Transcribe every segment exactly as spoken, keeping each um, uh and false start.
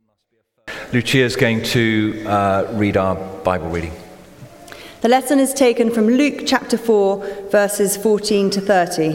Lucia is going to uh, read our Bible reading. The lesson is taken from Luke chapter four, verses fourteen to thirty.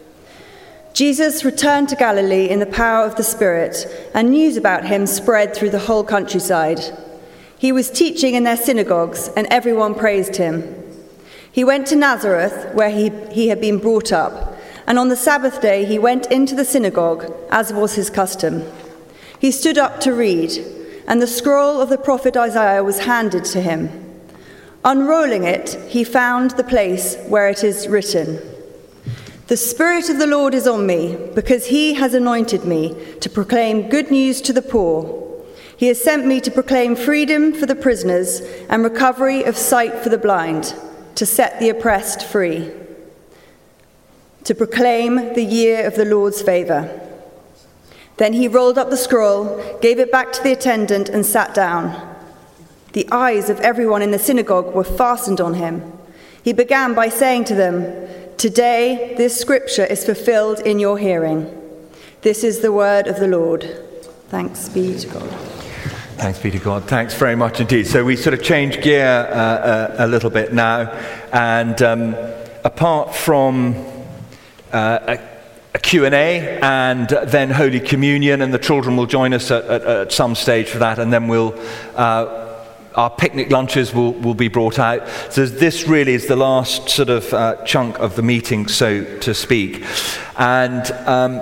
Jesus returned to Galilee in the power of the Spirit, and news about him spread through the whole countryside. He was teaching in their synagogues, and everyone praised him. He went to Nazareth, where he, he had been brought up, and on the Sabbath day he went into the synagogue, as was his custom. He stood up to read, and the scroll of the prophet Isaiah was handed to him. Unrolling it, he found the place where it is written, "The Spirit of the Lord is on me, because he has anointed me to proclaim good news to the poor. He has sent me to proclaim freedom for the prisoners and recovery of sight for the blind, to set the oppressed free, to proclaim the year of the Lord's favor." Then he rolled up the scroll, gave it back to the attendant, and sat down. The eyes of everyone in the synagogue were fastened on him. He began by saying to them, "Today this scripture is fulfilled in your hearing." This is the word of the Lord. Thanks be to God. Thanks be to God. Thanks very much indeed. So we sort of change gear uh, uh, a little bit now, and um, apart from uh, a A Q and A and then Holy Communion, and the children will join us at, at, at some stage for that, and then we'll uh, our picnic lunches will, will be brought out. So this really is the last sort of uh, chunk of the meeting, so to speak. And um,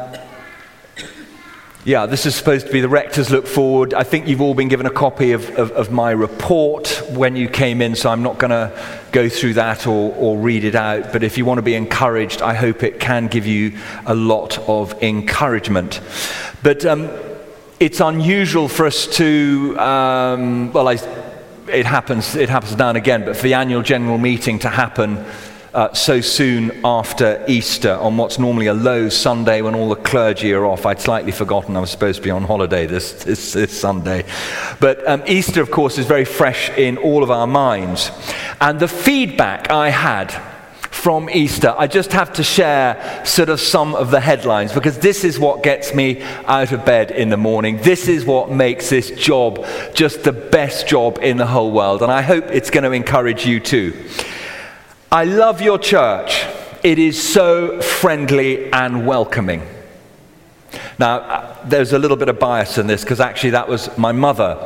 yeah, this is supposed to be the rector's look forward. I think you've all been given a copy of, of, of my report when you came in, so I'm not going to go through that or, or read it out. But if you want to be encouraged, I hope it can give you a lot of encouragement. But um, it's unusual for us to, um, well, I, it happens, it happens now and again, but for the annual general meeting to happen Uh, so soon after Easter, on what's normally a low Sunday when all the clergy are off. I'd slightly forgotten I was supposed to be on holiday this, this, this Sunday. But um, Easter, of course, is very fresh in all of our minds. And the feedback I had from Easter, I just have to share sort of some of the headlines, because this is what gets me out of bed in the morning. This is what makes this job just the best job in the whole world. And I hope it's going to encourage you too. I love your church. It is so friendly and welcoming. Now, uh, there's a little bit of bias in this, because actually that was my mother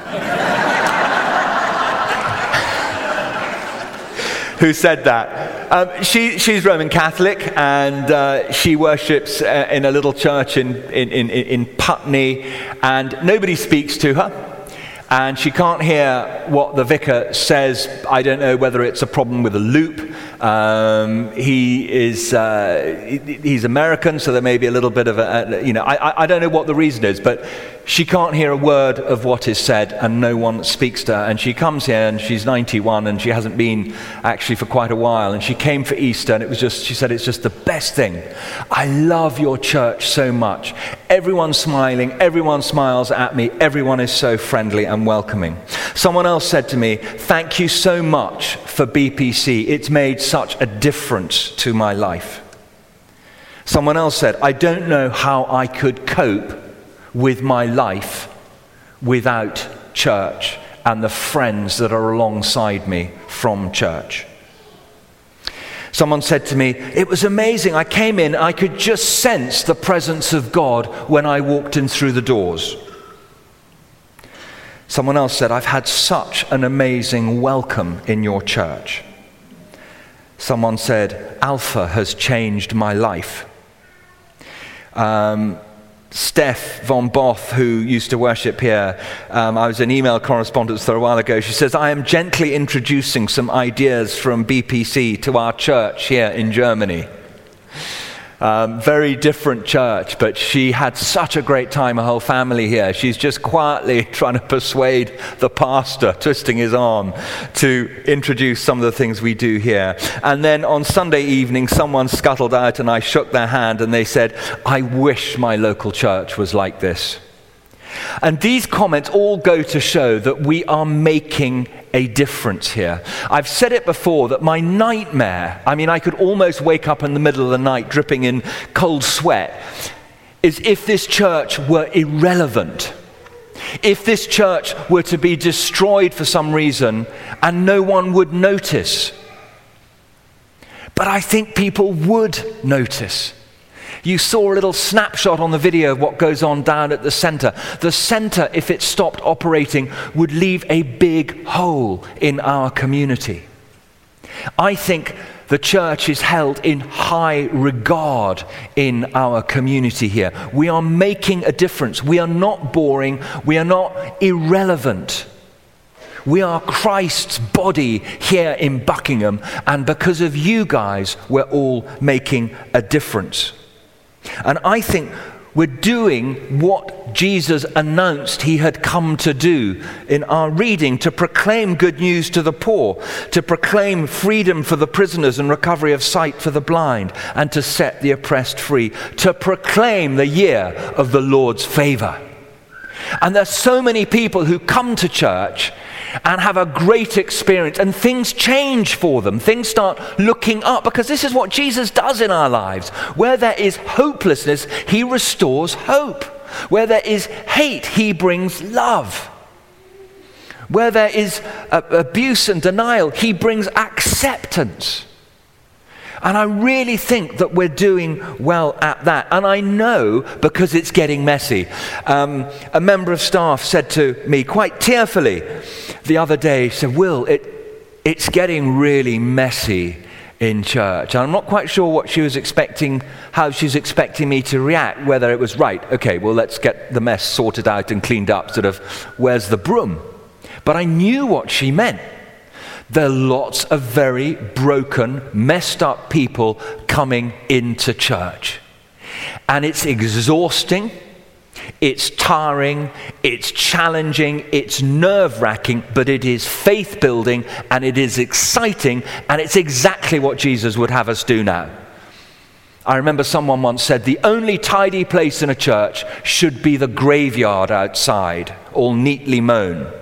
who said that. Um, she, she's Roman Catholic, and uh, she worships uh, in a little church in, in, in, in Putney, and nobody speaks to her. And she can't hear what the vicar says. I don't know whether it's a problem with a loop. Um, he is, uh, he, he's American, so there may be a little bit of a, you know, I, I don't know what the reason is, but she can't hear a word of what is said, and no one speaks to her. And she comes here, and she's ninety-one, and she hasn't been actually for quite a while. And she came for Easter, and it was just, she said, it's just the best thing. I love your church so much. Everyone's smiling, everyone smiles at me, everyone is so friendly and welcoming. Someone else said to me, thank you so much for B P C. It's made such a difference to my life. Someone else said, I don't know how I could cope with my life without church and the friends that are alongside me from church. Someone said to me, it was amazing. I came in, I could just sense the presence of God when I walked in through the doors. Someone else said, I've had such an amazing welcome in your church. Someone said, Alpha has changed my life. Um, Steph von Both, who used to worship here, um, I was in email correspondence for a while ago. She says, I am gently introducing some ideas from B P C to our church here in Germany. Um, very different church, but she had such a great time, her whole family here. She's just quietly trying to persuade the pastor, twisting his arm, to introduce some of the things we do here. And then on Sunday evening, someone scuttled out and I shook their hand and they said, I wish my local church was like this. And these comments all go to show that we are making a difference here. I've said it before that my nightmare, I mean, I could almost wake up in the middle of the night dripping in cold sweat, is if this church were irrelevant. if this church were to be destroyed for some reason and no one would notice. But I think people would notice. You saw a little snapshot on the video of what goes on down at the center. The center, if it stopped operating, would leave a big hole in our community. I think the church is held in high regard in our community here. We are making a difference. We are not boring. We are not irrelevant. We are Christ's body here in Buckingham, and because of you guys, we're all making a difference. And I think we're doing what Jesus announced he had come to do in our reading, to proclaim good news to the poor, to proclaim freedom for the prisoners and recovery of sight for the blind, and to set the oppressed free, to proclaim the year of the Lord's favor. And there's so many people who come to church and have a great experience, and things change for them. Things start looking up, because this is what Jesus does in our lives. Where there is hopelessness, he restores hope. Where there is hate, he brings love. Where there is uh, abuse and denial, he brings acceptance. And I really think that we're doing well at that. And I know because it's getting messy. Um, a member of staff said to me quite tearfully the other day, he said, Will, it, it's getting really messy in church. And I'm not quite sure what she was expecting, how she's expecting me to react, whether it was right, okay, well, let's get the mess sorted out and cleaned up, sort of, where's the broom? But I knew what she meant. There are lots of very broken, messed up people coming into church. And it's exhausting, it's tiring, it's challenging, it's nerve-wracking, but it is faith-building, and it is exciting, and it's exactly what Jesus would have us do now. I remember someone once said, the only tidy place in a church should be the graveyard outside, all neatly mown.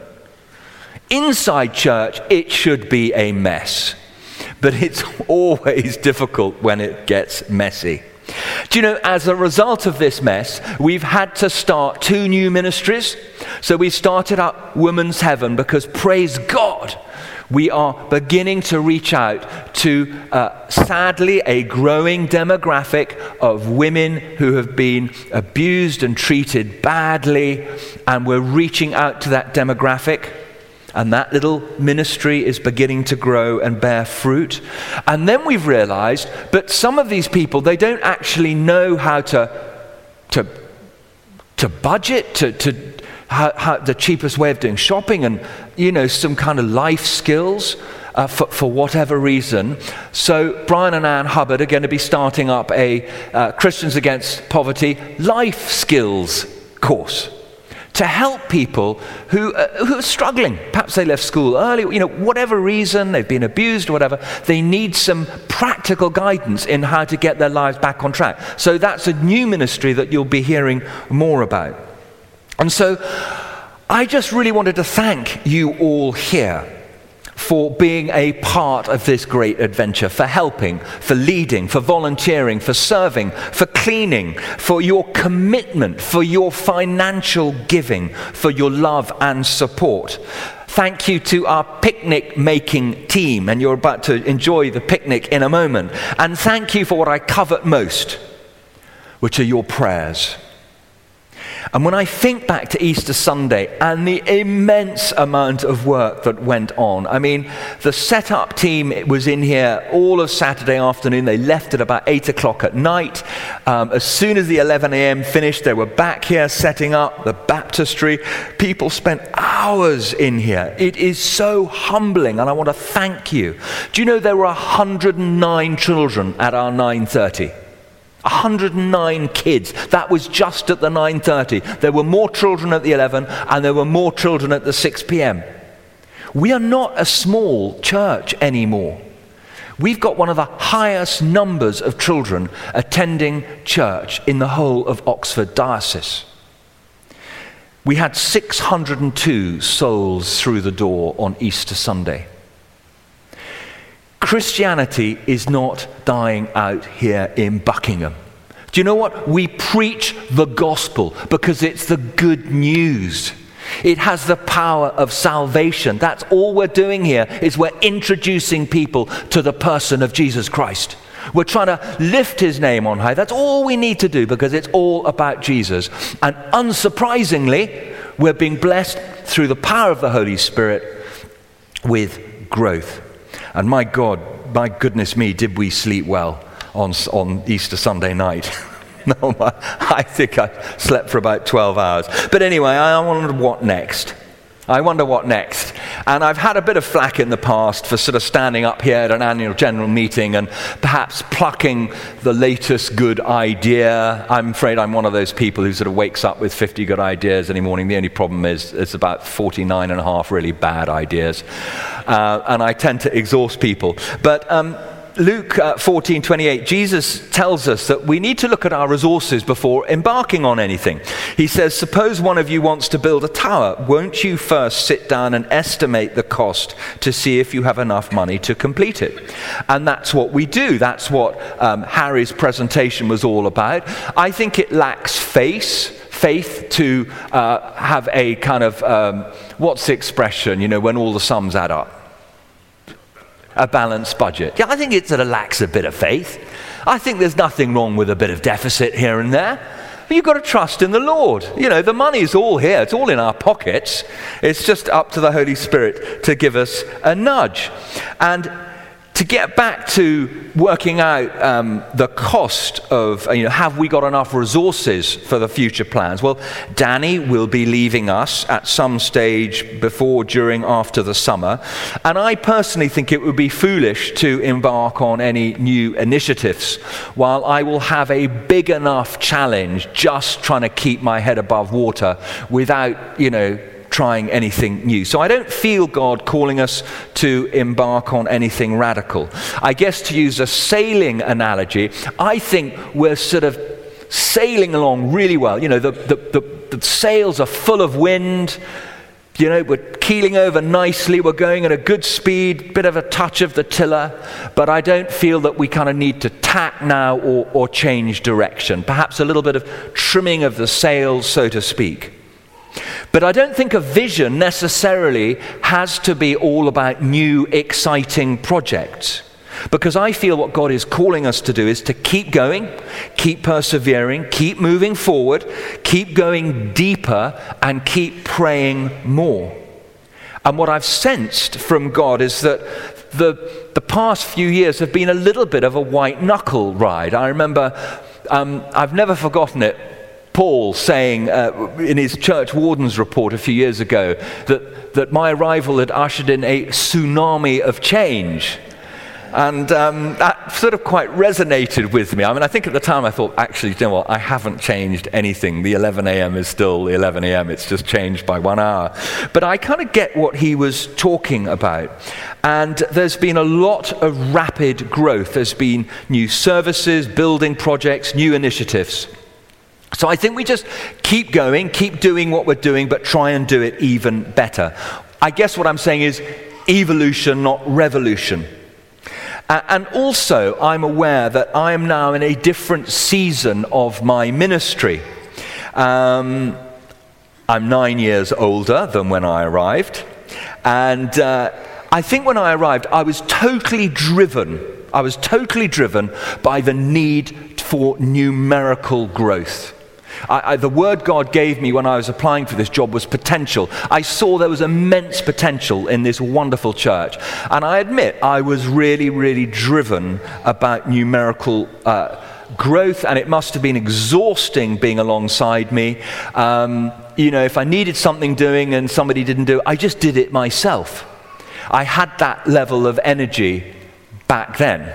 Inside church, it should be a mess, but it's always difficult when it gets messy. Do you know, as a result of this mess, we've had to start two new ministries. So we started up Women's Heaven because, praise God, we are beginning to reach out to, uh, sadly, a growing demographic of women who have been abused and treated badly, and we're reaching out to that demographic. And that little ministry is beginning to grow and bear fruit. And then we've realized, but some of these people, they don't actually know how to to, to budget, to, to how, how the cheapest way of doing shopping, and, you know, some kind of life skills uh, for, for whatever reason. So Brian and Ann Hubbard are going to be starting up a uh, Christians Against Poverty life skills course, to help people who uh, who are struggling. Perhaps they left school early, you know, whatever reason, they've been abused or whatever. They need some practical guidance in how to get their lives back on track. So that's a new ministry that you'll be hearing more about. And so I just really wanted to thank you all here for being a part of this great adventure, for helping, for leading, for volunteering, for serving, for cleaning, for your commitment, for your financial giving, for your love and support. Thank you to our picnic making team, and you're about to enjoy the picnic in a moment. And thank you for what I covet most, which are your prayers. And when I think back to Easter Sunday and the immense amount of work that went on, I mean, the setup team was in here all of Saturday afternoon. They left at about eight o'clock at night. Um, as soon as the eleven a.m. finished, they were back here setting up the baptistry. People spent hours in here. It is so humbling, and I want to thank you. Do you know there were one hundred nine children at our nine thirty? one hundred nine kids. That was just at the nine thirty. There were more children at the eleven, and there were more children at the six p.m. We are not a small church anymore. We've got one of the highest numbers of children attending church in the whole of Oxford Diocese. We had six hundred two souls through the door on Easter Sunday. Christianity is not dying out here in Buckingham. Do you know what? We preach the gospel because it's the good news. It has the power of salvation. That's all we're doing here, is we're introducing people to the person of Jesus Christ. We're trying to lift his name on high. That's all we need to do, because it's all about Jesus. And unsurprisingly, we're being blessed through the power of the Holy Spirit with growth. And my God, my goodness me, did we sleep well on, on Easter Sunday night. No, I think I slept for about twelve hours. But anyway, I wondered what next. I wonder what next. And I've had a bit of flack in the past for sort of standing up here at an annual general meeting and perhaps plucking the latest good idea. I'm afraid I'm one of those people who sort of wakes up with fifty good ideas any morning. The only problem is it's about forty-nine and a half really bad ideas. Uh, and I tend to exhaust people. But um, Luke uh, fourteen twenty-eight, Jesus tells us that we need to look at our resources before embarking on anything. He says, suppose one of you wants to build a tower. Won't you first sit down and estimate the cost to see if you have enough money to complete it? And that's what we do. That's what um, Harry's presentation was all about. I think it lacks faith. Faith to uh, have a kind of, um, what's the expression, you know, when all the sums add up? A balanced budget. Yeah, I think it sort of lacks a bit of faith. I think there's nothing wrong with a bit of deficit here and there. But you've got to trust in the Lord. You know, the money's all here. It's all in our pockets. It's just up to the Holy Spirit to give us a nudge. And to get back to working out um, the cost of, you know, have we got enough resources for the future plans? Well, Danny will be leaving us at some stage before, during, after the summer. And I personally think it would be foolish to embark on any new initiatives while I will have a big enough challenge just trying to keep my head above water without, you know, trying anything new. So I don't feel God calling us to embark on anything radical. I guess, to use a sailing analogy, I think we're sort of sailing along really well. You know, the, the, the, the sails are full of wind. You know, we're keeling over nicely. We're going at a good speed, bit of a touch of the tiller. But I don't feel that we kind of need to tack now or, or change direction. Perhaps a little bit of trimming of the sails, so to speak. But I don't think a vision necessarily has to be all about new, exciting projects. Because I feel what God is calling us to do is to keep going, keep persevering, keep moving forward, keep going deeper, and keep praying more. And what I've sensed from God is that the, the past few years have been a little bit of a white knuckle ride. I remember, um, I've never forgotten it, Paul saying uh, in his church warden's report a few years ago that, that my arrival had ushered in a tsunami of change. And um, that sort of quite resonated with me. I mean, I think at the time I thought, actually, you know what, I haven't changed anything. The eleven a.m. is still the eleven a.m. It's just changed by one hour. But I kind of get what he was talking about. And there's been a lot of rapid growth. There's been new services, building projects, new initiatives. So I think we just keep going, keep doing what we're doing, but try and do it even better. I guess what I'm saying is evolution, not revolution. Uh, and also, I'm aware that I am now in a different season of my ministry. Um, I'm nine years older than when I arrived. And uh, I think when I arrived, I was totally driven. I was totally driven by the need for numerical growth. I, I, the word God gave me when I was applying for this job was potential. I saw there was immense potential in this wonderful church. And I admit, I was really, really driven about numerical uh, growth, and it must have been exhausting being alongside me. Um, you know, if I needed something doing and somebody didn't do it, I just did it myself. I had that level of energy back then.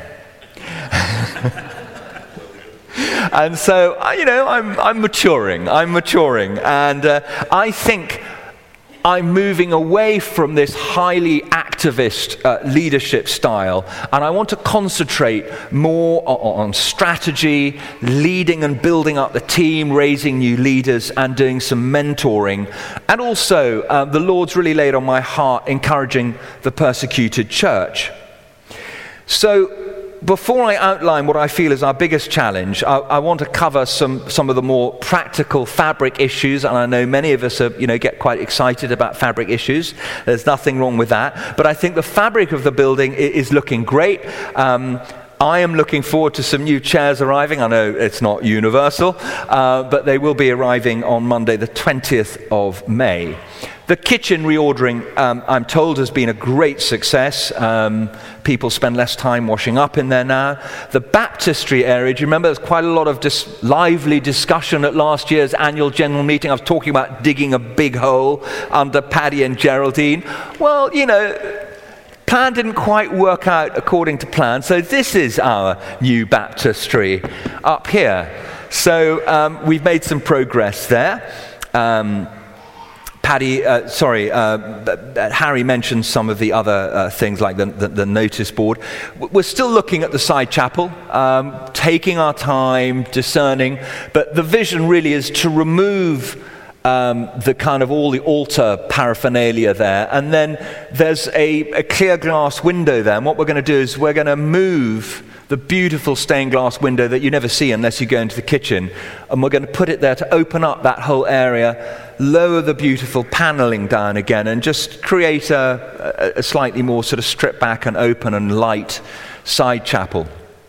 And so, you know, I'm, I'm maturing, I'm maturing. And uh, I think I'm moving away from this highly activist uh, leadership style. And I want to concentrate more on, on strategy, leading and building up the team, raising new leaders, and doing some mentoring. And also, uh, the Lord's really laid on my heart encouraging the persecuted church. So, before I outline what I feel is our biggest challenge, I, I want to cover some, some of the more practical fabric issues, and I know many of us are, you know, get quite excited about fabric issues. There's nothing wrong with that. But I think the fabric of the building is looking great. Um, I am looking forward to some new chairs arriving. I know it's not universal, uh, but they will be arriving on Monday, the twentieth of May. The kitchen reordering, um, I'm told, has been a great success. Um, people spend less time washing up in there now. The baptistry area, do you remember there's quite a lot of dis- lively discussion at last year's annual general meeting? I was talking about digging a big hole under Paddy and Geraldine. Well, you know, plan didn't quite work out according to plan, so this is our new baptistry up here. So um, we've made some progress there. Um, Paddy, uh, sorry, uh, Harry mentioned some of the other uh, things like the, the, the notice board. We're still looking at the side chapel, um, taking our time, discerning, but the vision really is to remove um, the kind of all the altar paraphernalia there, and then there's a, a clear glass window there, and what we're going to do is we're going to move the beautiful stained glass window that you never see unless you go into the kitchen, and we're going to put it there to open up that whole area, lower the beautiful paneling down again, and just create a, a, a slightly more sort of stripped back and open and light side chapel.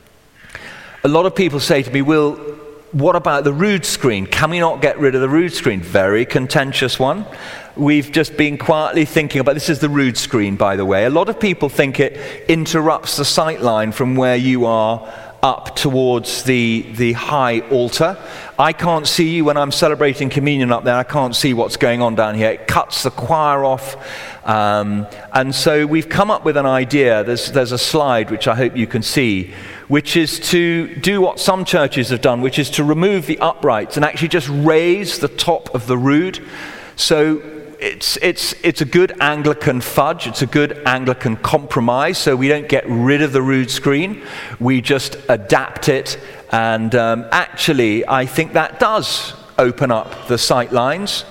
A lot of people say to me, Will, what about the rood screen? Can we not get rid of the rood screen? Very contentious one. We've just been quietly thinking about, this is the rood screen, by the way. A lot of people think it interrupts the sight line from where you are up towards the, the high altar. I can't see you when I'm celebrating communion up there. I can't see what's going on down here. It cuts the choir off. Um, and so we've come up with an idea. There's, there's a slide which I hope you can see, which is to do what some churches have done, which is to remove the uprights and actually just raise the top of the rood. So It's, it's, it's a good Anglican fudge, it's a good Anglican compromise, so we don't get rid of the rood screen, we just adapt it, and um, actually I think that does open up the sight lines,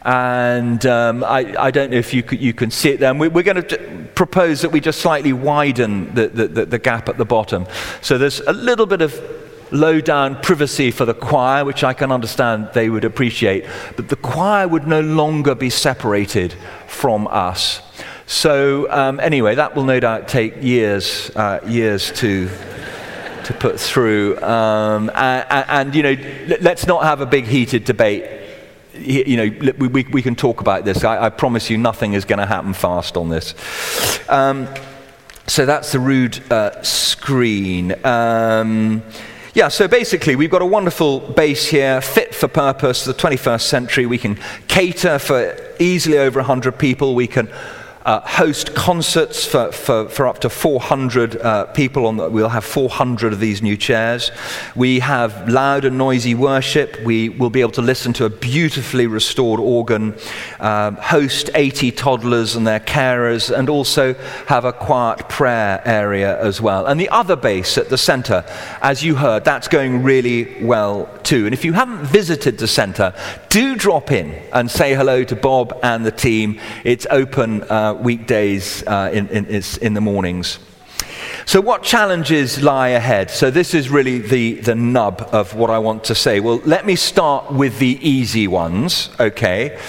and um, I, I don't know if you, could, you can see it there, and we, we're going to propose that we just slightly widen the, the, the, the gap at the bottom, so there's a little bit of low down privacy for the choir, which I can understand they would appreciate, but the choir would no longer be separated from us. So um, anyway, that will no doubt take years, uh, years to to put through. Um, and, and you know, let's not have a big heated debate. You know, we, we, we can talk about this. I, I promise you, nothing is going to happen fast on this. Um, so that's the rood uh, screen. Um, Yeah, so basically we've got a wonderful base here, fit for purpose, the twenty-first century. We can cater for easily over one hundred people. We can uh, host concerts for, for, for up to four hundred uh, people. On the, we'll have four hundred of these new chairs. We have loud and noisy worship. We will be able to listen to a beautifully restored organ, um, host eighty toddlers and their carers, and also have a quiet prayer area as well. And the other base at the center, as you heard, that's going really well too. And if you haven't visited the center, do drop in and say hello to Bob and the team. It's open uh, weekdays uh, in, in, in the mornings. So what challenges lie ahead? So this is really the, the nub of what I want to say. Well, let me start with the easy ones, okay?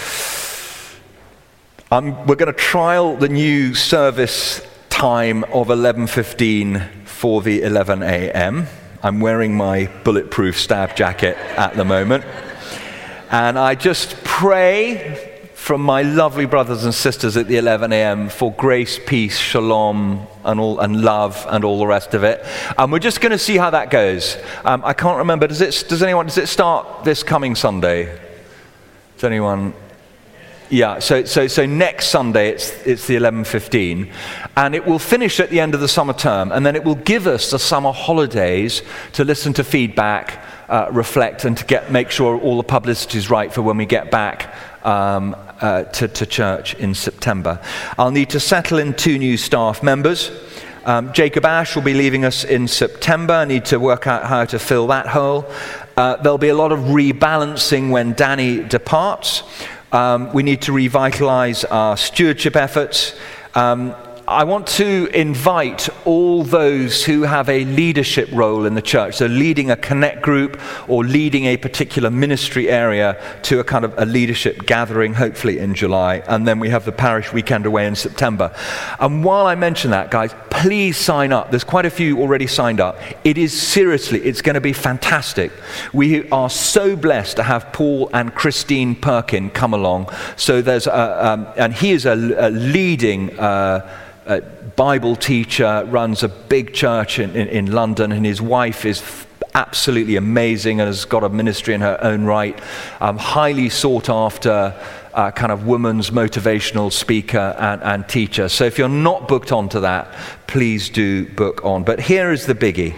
Um, we're going to trial the new service time of eleven fifteen for the eleven a.m. I'm wearing my bulletproof stab jacket at the moment. And I just pray from my lovely brothers and sisters at the eleven a.m. for grace, peace, shalom, and all, and love, and all the rest of it. And we're just going to see how that goes. Um, I can't remember. Does it? Does anyone? Does it start this coming Sunday? Does anyone? Yeah. So so so next Sunday it's it's the eleven fifteen, and it will finish at the end of the summer term, and then it will give us the summer holidays to listen to feedback, uh, reflect, and to get make sure all the publicity is right for when we get back. Um, uh, to, to church in September. I'll need to settle in two new staff members. Um, Jacob Ash will be leaving us in September. I need to work out how to fill that hole. Uh, there'll be a lot of rebalancing when Danny departs. Um, we need to revitalize our stewardship efforts. Um, I want to invite all those who have a leadership role in the church, so leading a connect group or leading a particular ministry area, to a kind of a leadership gathering, hopefully in July. And then we have the parish weekend away in September. And while I mention that, guys, please sign up. There's quite a few already signed up. It is seriously, it's going to be fantastic. We are so blessed to have Paul and Christine Perkin come along. So there's a, um, and he is a, a leading uh, a Bible teacher, runs a big church in, in, in London, and his wife is f- absolutely amazing and has got a ministry in her own right. Um, highly sought after uh, kind of woman's motivational speaker and, and teacher. So if you're not booked onto that, please do book on. But here is the biggie.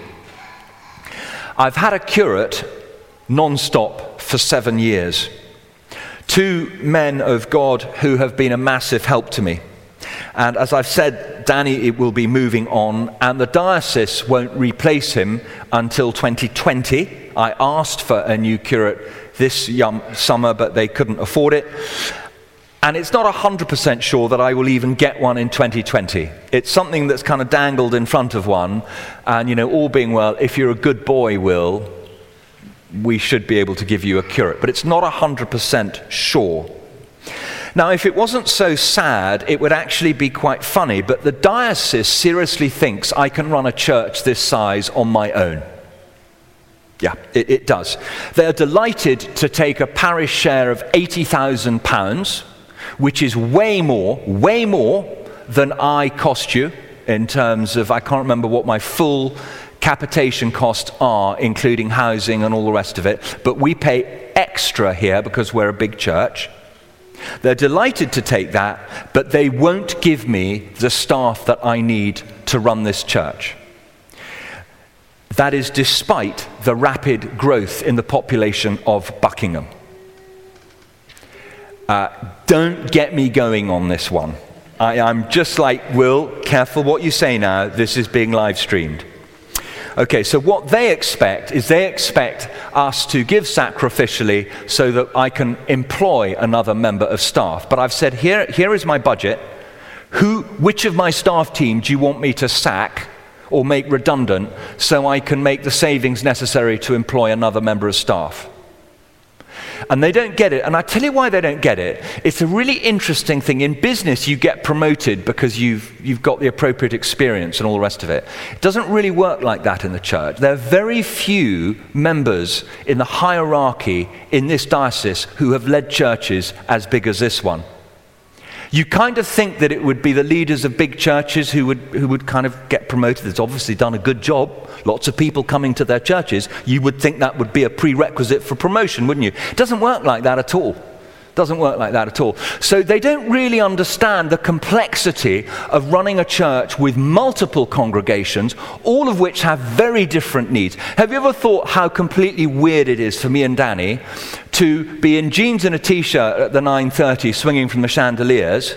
I've had a curate non-stop for seven years. Two men of God who have been a massive help to me. And as I've said, Danny will be moving on, and the diocese won't replace him until twenty twenty. I asked for a new curate this young summer, but they couldn't afford it. And it's not one hundred percent sure that I will even get one in twenty twenty. It's something that's kind of dangled in front of one. And, you know, all being well, if you're a good boy, Will, we should be able to give you a curate. But it's not one hundred percent sure. Now, if it wasn't so sad, it would actually be quite funny, but the diocese seriously thinks I can run a church this size on my own. Yeah, it, it does. They're delighted to take a parish share of eighty thousand pounds, which is way more, way more than I cost you in terms of, I can't remember what my full capitation costs are, including housing and all the rest of it, but we pay extra here because we're a big church. They're delighted to take that, but they won't give me the staff that I need to run this church. That is despite the rapid growth in the population of Buckingham. Uh, don't get me going on this one. I, I'm just like, Will, careful what you say now. This is being live streamed. Okay, so what they expect is they expect us to give sacrificially so that I can employ another member of staff. But I've said, here, here is my budget. Who, which of my staff team do you want me to sack or make redundant so I can make the savings necessary to employ another member of staff? And they don't get it. And I tell you why they don't get it. It's a really interesting thing. In business, you get promoted because you've you've got the appropriate experience and all the rest of it. It doesn't really work like that in the church. There are very few members in the hierarchy in this diocese who have led churches as big as this one. You kind of think that it would be the leaders of big churches who would who would kind of get promoted. It's obviously done a good job. Lots of people coming to their churches. You would think that would be a prerequisite for promotion, wouldn't you? It doesn't work like that at all. Doesn't work like that at all. So they don't really understand the complexity of running a church with multiple congregations, all of which have very different needs. Have you ever thought how completely weird it is for me and Danny to be in jeans and a t-shirt at the nine thirty swinging from the chandeliers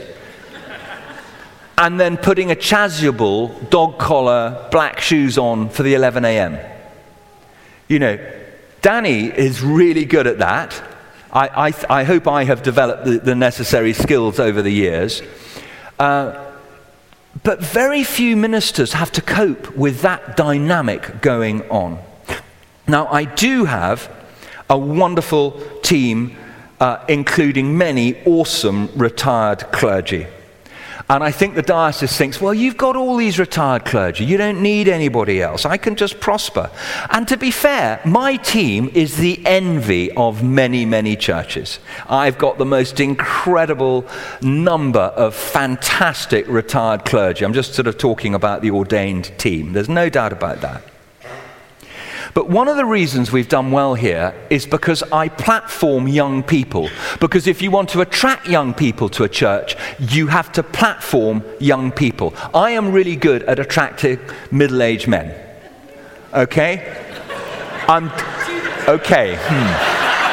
and then putting a chasuble, dog collar, black shoes on for the eleven a.m.? You know, Danny is really good at that. I, I, I hope I have developed the, the necessary skills over the years. Uh, but very few ministers have to cope with that dynamic going on. Now, I do have a wonderful team, uh, including many awesome retired clergy. And I think the diocese thinks, well, you've got all these retired clergy. You don't need anybody else. I can just prosper. And to be fair, my team is the envy of many, many churches. I've got the most incredible number of fantastic retired clergy. I'm just sort of talking about the ordained team. There's no doubt about that. But one of the reasons we've done well here is because I platform young people. Because if you want to attract young people to a church, you have to platform young people. I am really good at attracting middle-aged men. Okay? I'm... Okay. Hmm.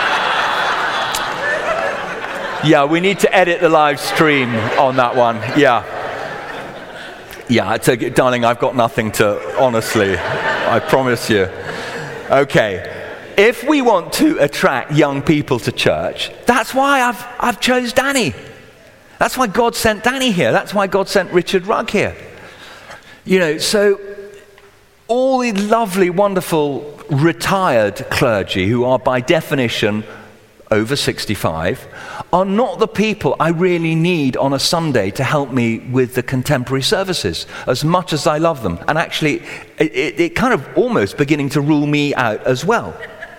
Yeah, we need to edit the live stream on that one. Yeah. Yeah, it's a, darling, I've got nothing to... Honestly, I promise you. Okay, if we want to attract young people to church, that's why I've I've chose Danny. That's why God sent Danny here. That's why God sent Richard Rugg here. You know, so all the lovely, wonderful retired clergy who are by definition over sixty-five are not the people I really need on a Sunday to help me with the contemporary services, as much as I love them. And actually, it, it, it kind of almost beginning to rule me out as well.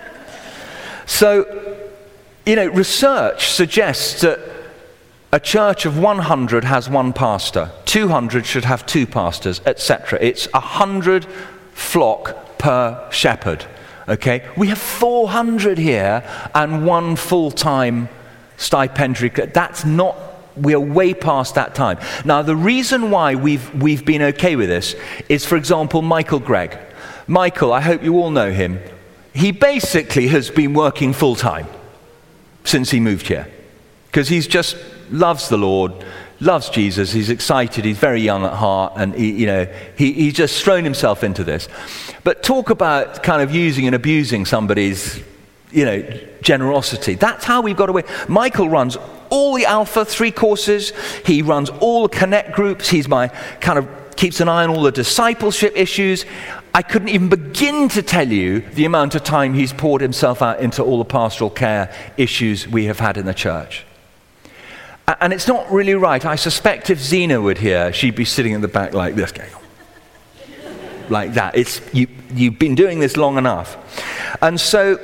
So, you know, research suggests that a church of one hundred has one pastor, two hundred should have two pastors, et cetera. It's one hundred flock per shepherd. Okay, we have four hundred here and one full-time stipendiary. That's not, we are way past that time. Now, the reason why we've we've been okay with this is, for example, Michael Gregg. Michael, I hope you all know him. He basically has been working full-time since he moved here, because he's just loves the Lord, loves Jesus, he's excited, he's very young at heart, and he, you know, he, he's just thrown himself into this. But talk about kind of using and abusing somebody's, you know, generosity. That's how we've got away. Michael runs all the Alpha three courses. He runs all the Connect groups. He's my kind of keeps an eye on all the discipleship issues. I couldn't even begin to tell you the amount of time he's poured himself out into all the pastoral care issues we have had in the church. And it's not really right. I suspect if Zena would hear, she'd be sitting in the back like this, going like that. It's you, you've been doing this long enough. And so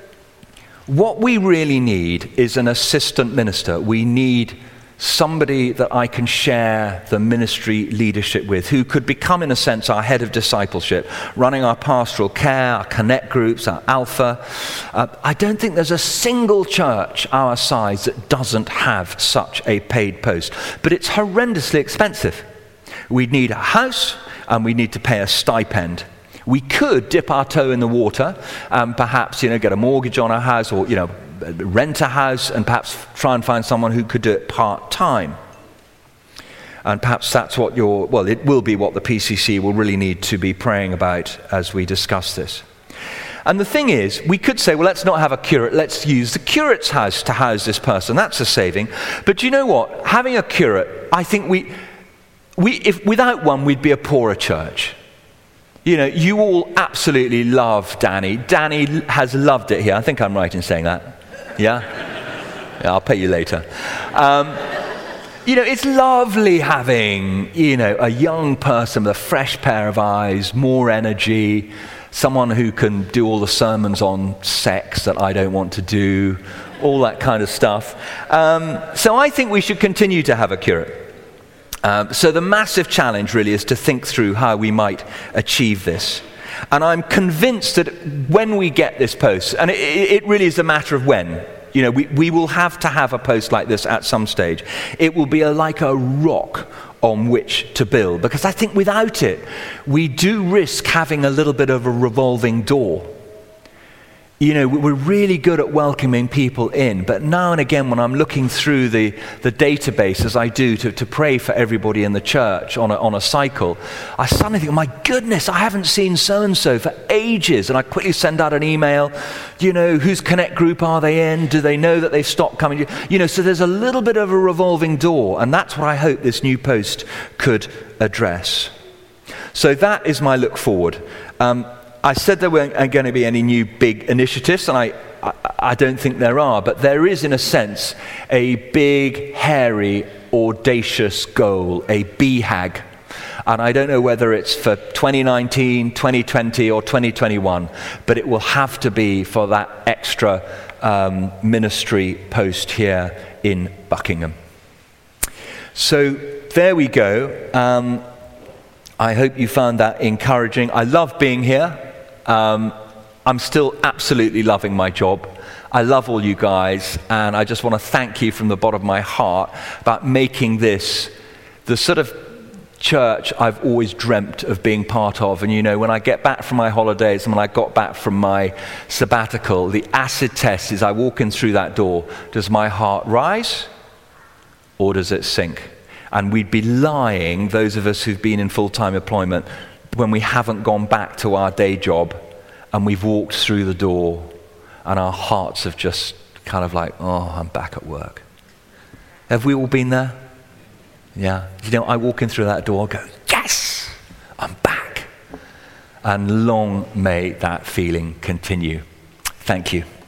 what we really need is an assistant minister. We need somebody that I can share the ministry leadership with, who could become, in a sense, our head of discipleship, running our pastoral care, our Connect groups, our Alpha. Uh, I don't think there's a single church our size that doesn't have such a paid post. But it's horrendously expensive. We'd need a house, and we need to pay a stipend. We could dip our toe in the water, and perhaps, you know, get a mortgage on our house, or, you know, rent a house, and perhaps try and find someone who could do it part-time. And perhaps that's what your, well, it will be what the P C C will really need to be praying about as we discuss this. And the thing is, we could say, well, let's not have a curate, let's use the curate's house to house this person. That's a saving. But do you know what? Having a curate, I think we, we if without one, we'd be a poorer church. You know, you all absolutely love Danny. Danny has loved it here. I think I'm right in saying that. Yeah? Yeah, I'll pay you later. Um, you know, it's lovely having, you know, a young person with a fresh pair of eyes, more energy, someone who can do all the sermons on sex that I don't want to do, all that kind of stuff. Um, so I think we should continue to have a curate. Um, so the massive challenge really is to think through how we might achieve this. And I'm convinced that when we get this post, and it, it really is a matter of when, you know, we, we will have to have a post like this at some stage. It will be a, like a rock on which to build, because I think without it, we do risk having a little bit of a revolving door. You know, we're really good at welcoming people in, but now and again when I'm looking through the, the database, as I do to, to pray for everybody in the church on a, on a cycle, I suddenly think, oh my goodness, I haven't seen so-and-so for ages. And I quickly send out an email, you know, whose Connect group are they in? Do they know that they've stopped coming? You know, so there's a little bit of a revolving door, and that's what I hope this new post could address. So that is my look forward. Um, I said there weren't going to be any new big initiatives, and I, I, I don't think there are, but there is, in a sense, a big, hairy, audacious goal, a B HAG. And I don't know whether it's for twenty nineteen, twenty twenty, or twenty twenty-one, but it will have to be for that extra um, ministry post here in Buckingham. So there we go. Um, I hope you found that encouraging. I love being here. Um, I'm still absolutely loving my job. I love all you guys, and I just want to thank you from the bottom of my heart about making this the sort of church I've always dreamt of being part of. And you know, when I get back from my holidays and when I got back from my sabbatical, the acid test is I walk in through that door. Does my heart rise or does it sink? And we'd be lying, those of us who've been in full-time employment, when we haven't gone back to our day job and we've walked through the door and our hearts have just kind of like, oh, I'm back at work. Have we all been there? Yeah. You know, I walk in through that door, go, yes, I'm back. And long may that feeling continue. Thank you.